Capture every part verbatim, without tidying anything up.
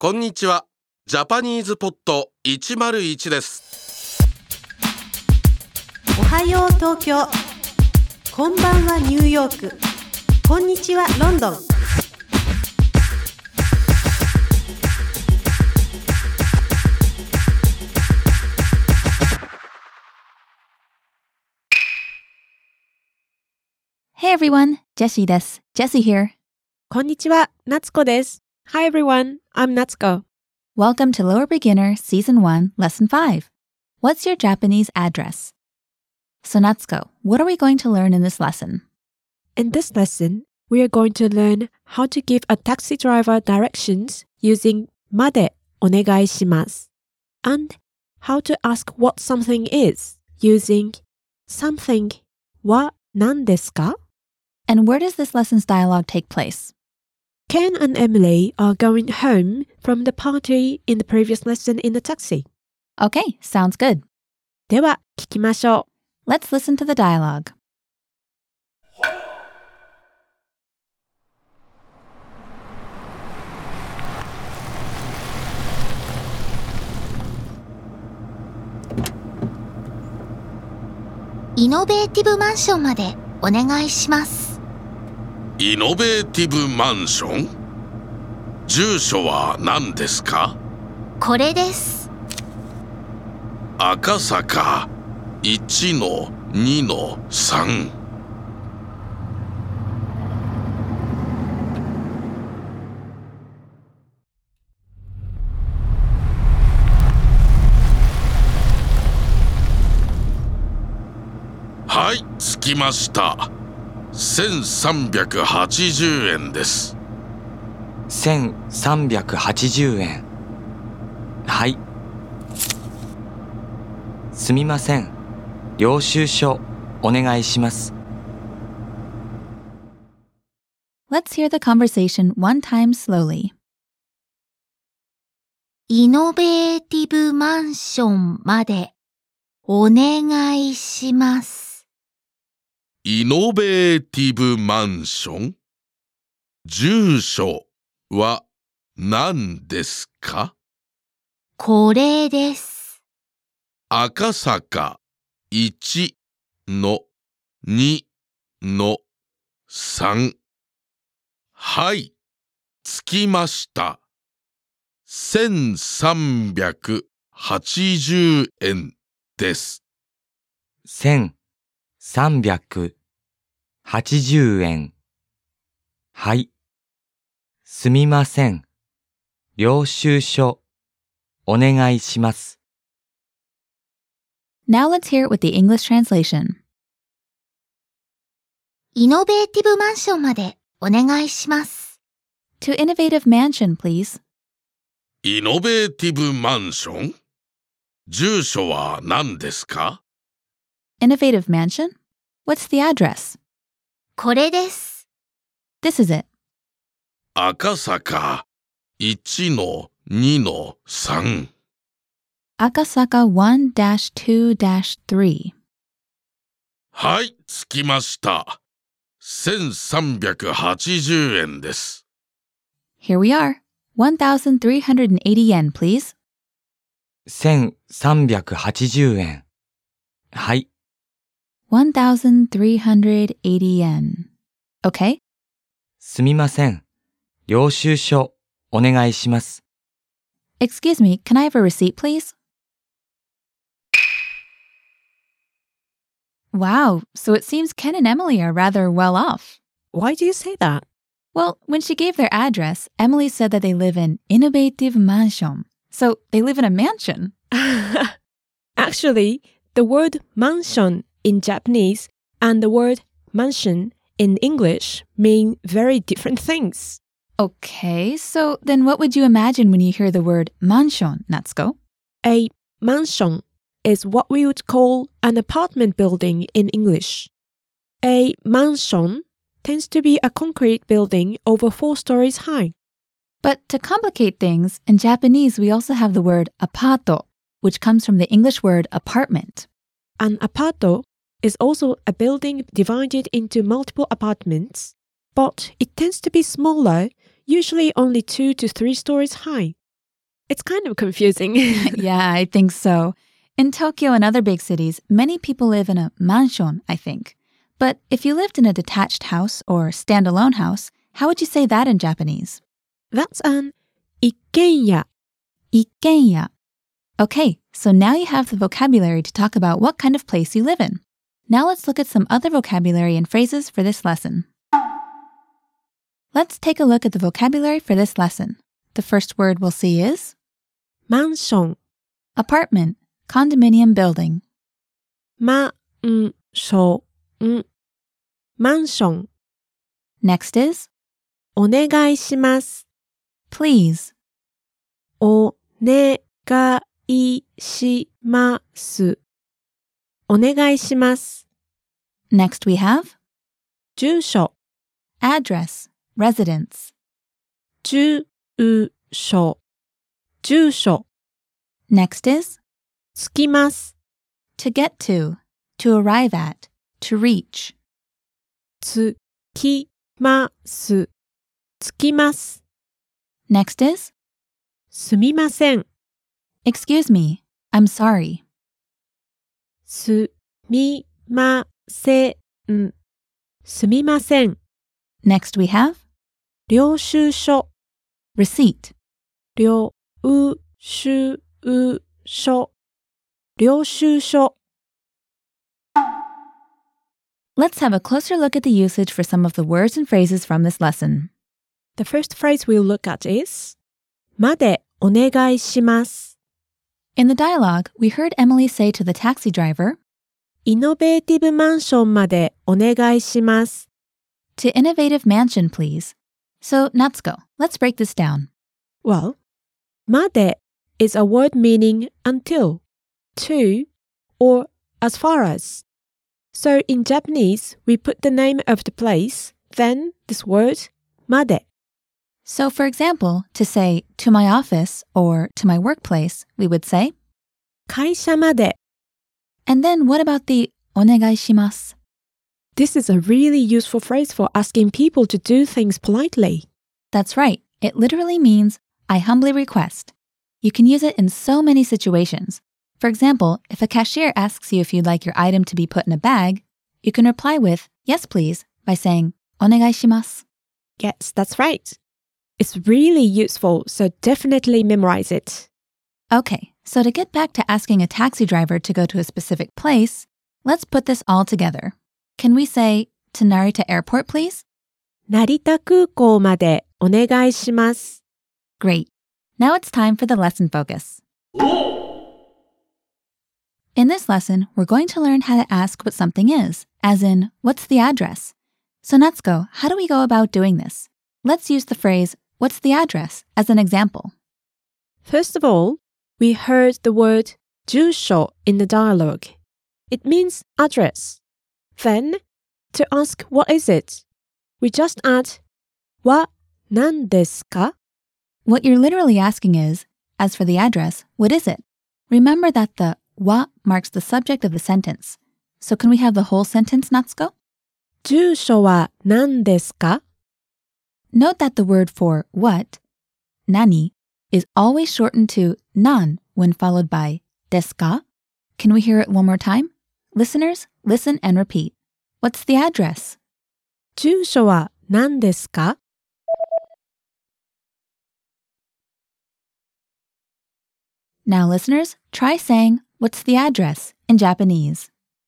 こんにちは。ジャパニーズポットいちまるいちです。 おはよう東京、こんばんはニューヨーク、こんにちはロンドン。 Hey everyone, Jessie です。Jessie here. こんにちは、夏子です。Hi everyone, I'm Natsuko. Welcome to Lower Beginner Season one, Lesson five. What's your Japanese address? So Natsuko, what are we going to learn in this lesson? In this lesson, we are going to learn how to give a taxi driver directions using までお願いします and how to ask what something is using something は何ですか? And where does this lesson's dialogue take place? Ken and Emily are going home from the party in the previous lesson in the taxi. Okay, sounds good. では、聞きましょう。 Let's listen to the dialogue. イノベーティブマンションまでお願いします。 イノベーティブマンション？住所は何ですか？ これです。 赤坂 いちのにのさん。はい、着きました。せんさんびゃくはちじゅうえんです。 せんさんびゃくはちじゅうえん。はい。すみません。領収書お願いします。 Let's hear the conversation one time slowly. イノベーティブマンションまでお願いします。 イノベーティブマンション？住所は何ですか？ これです。 赤坂いちのにのさん。はい、着きました。せんさんびゃくはちじゅうえんです。 せんさんびゃくはちじゅうえん。はい。すみません。領収書お願いします。 Now let's hear it with the English translation. イノベーティブマンションまでお願いします。 To innovative mansion, please. イノベーティブマンション？住所は何ですか？ Innovative mansion? What's the address? これです。 This is it. 赤坂いちのにのさん。 Akasaka one dash two dash three. はい、着きました。せんさんびゃくはちじゅうえんです。 Here we are. one thousand three hundred eighty yen, please. せんさんびゃくはちじゅうえん。はい。 one thousand three hundred eighty yen. Okay. すみません。領収書お願いします。 Excuse me, can I have a receipt, please? Wow, so it seems Ken and Emily are rather well off. Why do you say that? Well, when she gave their address, Emily said that they live in innovative mansion. So they live in a mansion. Actually, the word mansion in Japanese and the word mansion in English mean very different things. Okay, so then what would you imagine when you hear the word mansion, Natsuko? A mansion is what we would call an apartment building in English. A mansion tends to be a concrete building over four stories high. But to complicate things, in Japanese we also have the word apato, which comes from the English word apartment. An apato is also a building divided into multiple apartments, but it tends to be smaller, usually only two to three stories high. It's kind of confusing. Yeah, I think so. In Tokyo and other big cities, many people live in a mansion, I think. But if you lived in a detached house or standalone house, how would you say that in Japanese? That's an 一軒家. Ikkenya. Okay, so now you have the vocabulary to talk about what kind of place you live in. Now let's look at some other vocabulary and phrases for this lesson. Let's take a look at the vocabulary for this lesson. The first word we'll see is マンション apartment, condominium building. マンションマンション Next is お願いします please. お願いしますお願いします Next we have 住所 address, residence. 住所住所 Next is 着きます to get to, to arrive at, to reach. 着きます着きます Next is すみません excuse me, I'm sorry. すみませんすみません Next we have 領収書 receipt. 領収書領収書 Let's have a closer look at the usage for some of the words and phrases from this lesson. The first phrase we'll look at is までお願いします In the dialogue, we heard Emily say to the taxi driver, イノベーティブマンションまでお願いします to innovative mansion, please. So, Natsuko, let's break this down. Well, まで is a word meaning until, to, or as far as. So in Japanese, we put the name of the place, then this word まで. So, for example, to say to my office or to my workplace, we would say, 会社まで. and then what about the お願いします? This is a really useful phrase for asking people to do things politely. That's right. It literally means, I humbly request. You can use it in so many situations. For example, if a cashier asks you if you'd like your item to be put in a bag, you can reply with, yes, please, by saying, お願いします. Yes, that's right. It's really useful, so definitely memorize it. Okay, so to get back to asking a taxi driver to go to a specific place, let's put this all together. Can we say, to Narita Airport, please? 成田空港までお願いします Great. Now it's time for the lesson focus. In this lesson, we're going to learn how to ask what something is, as in, what's the address? So Natsuko, how do we go about doing this? Let's use the phrase, what's the address, as an example. First of all, we heard the word 住所 in the dialogue. It means address. Then, to ask what is it, we just add は何ですか? What you're literally asking is, as for the address, what is it? Remember that the は marks the subject of the sentence. So can we have the whole sentence, Natsuko? 住所は何ですか? Note that the word for what, nani, is always shortened to nan when followed by desu ka. Can we hear it one more time? Listeners, listen and repeat. What's the address? 住所は何ですか? Now listeners, try saying, what's the address in Japanese.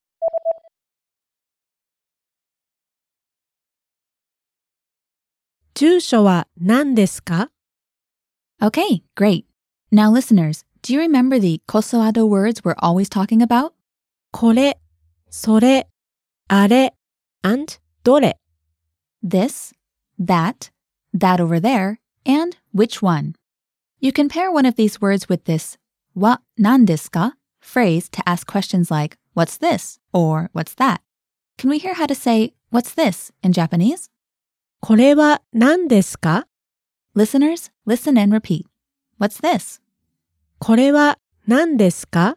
住所は何ですか? Okay, great. Now listeners, do you remember the kosoado words we're always talking about? これ、それ、あれ, and どれ. This, that, that over there, and which one. You can pair one of these words with this wa nan desu ka phrase to ask questions like, what's this? Or what's that? Can we hear how to say, what's this in Japanese? これは何ですか? Listeners, listen and repeat. What's this? これは何ですか?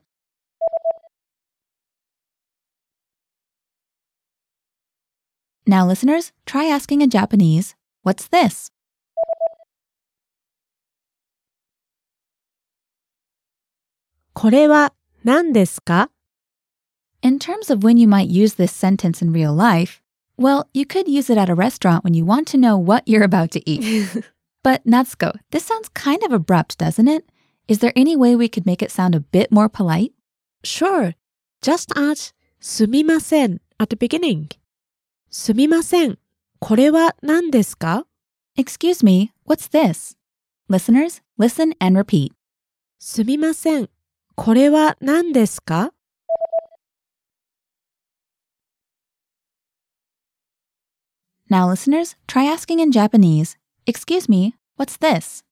Now listeners, try asking in Japanese, what's this? これは何ですか? In terms of when you might use this sentence in real life, well, you could use it at a restaurant when you want to know what you're about to eat. But Natsuko, this sounds kind of abrupt, doesn't it? Is there any way we could make it sound a bit more polite? Sure. Just add すみません at the beginning. すみません。これは何ですか? Excuse me, what's this? Listeners, listen and repeat. すみません。これは何ですか? Now listeners, try asking in Japanese. Excuse me, what's this?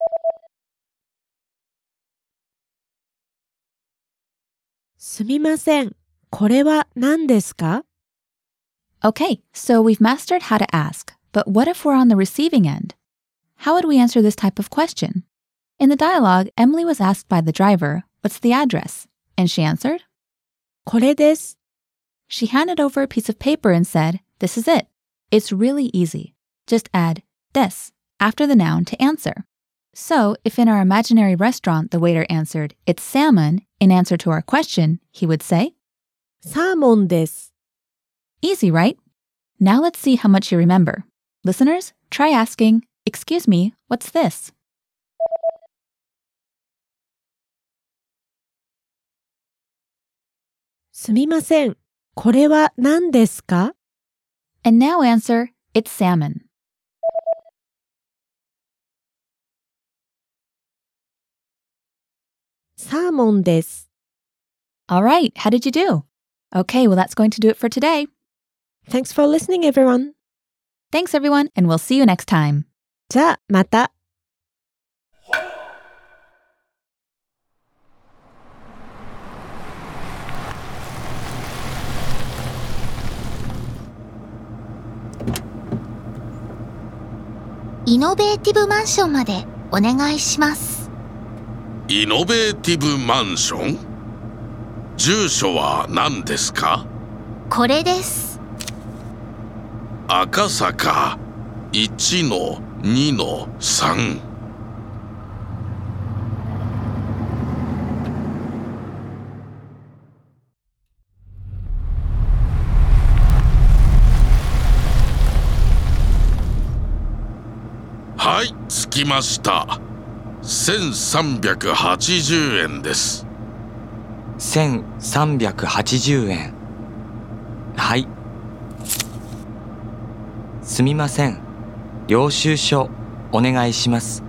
すみません。これは何ですか? Okay, so we've mastered how to ask, but what if we're on the receiving end? How would we answer this type of question? In the dialogue, Emily was asked by the driver, what's the address? And she answered, これです。 She handed over a piece of paper and said, this is it. It's really easy. Just add des after the noun to answer. So, if in our imaginary restaurant the waiter answered, it's salmon, in answer to our question, he would say, サーモンです。 Easy, right? Now let's see how much you remember. Listeners, try asking, excuse me, what's this? すみません。これは何ですか? And now answer, it's salmon. サーモンです。 All right, how did you do? Okay, well that's going to do it for today. Thanks for listening, everyone. Thanks everyone, and we'll see you next time. じゃあ、また。 イノベーティブマンションまでお願いします。 イノベーティブマンション？住所は何ですか？ これです。 赤坂 いちのにのさん。はい、着きました。せんさんびゃくはちじゅうえんです。 せんさんびゃくはちじゅうえん。はい。すみません。領収書お願いします。